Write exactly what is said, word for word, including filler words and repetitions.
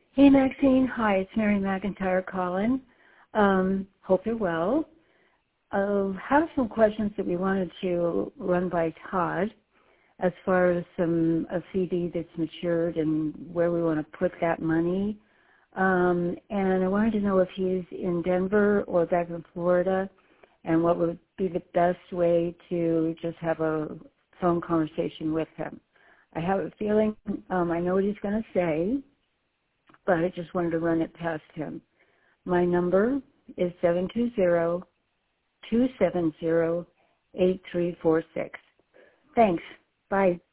Hey, Maxine. Hi, it's Mary McIntyre calling. Um, hope you're well. I have some questions that we wanted to run by Todd as far as some a C D that's matured and where we want to put that money. Um, and I wanted to know if he's in Denver or back in Florida and what would be the best way to just have a phone conversation with him. I have a feeling um, I know what he's going to say, but I just wanted to run it past him. My number is seven two zero, two seven zero, eight three four six. Thanks. Bye.